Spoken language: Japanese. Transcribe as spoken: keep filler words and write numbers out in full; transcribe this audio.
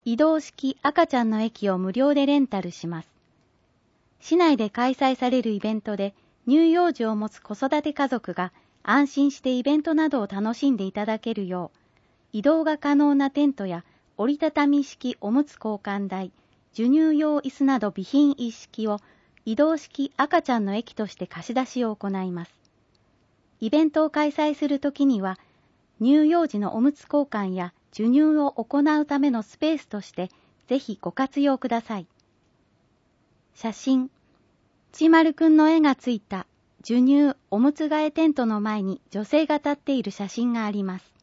移動式赤ちゃんの駅を無料でレンタルします。市内で開催されるイベントで、乳幼児を持つ子育て家族が安心してイベントなどを楽しんでいただけるよう、移動が可能なテントや折りたたみ式おむつ交換台、授乳用椅子など備品一式を移動式赤ちゃんの駅として貸し出しを行います。イベントを開催するときには、乳幼児のおむつ交換や授乳を行うためのスペースとして、ぜひご活用ください。写真。ちまるくんの絵がついた授乳おむつ替えテントの前に女性が立っている写真があります。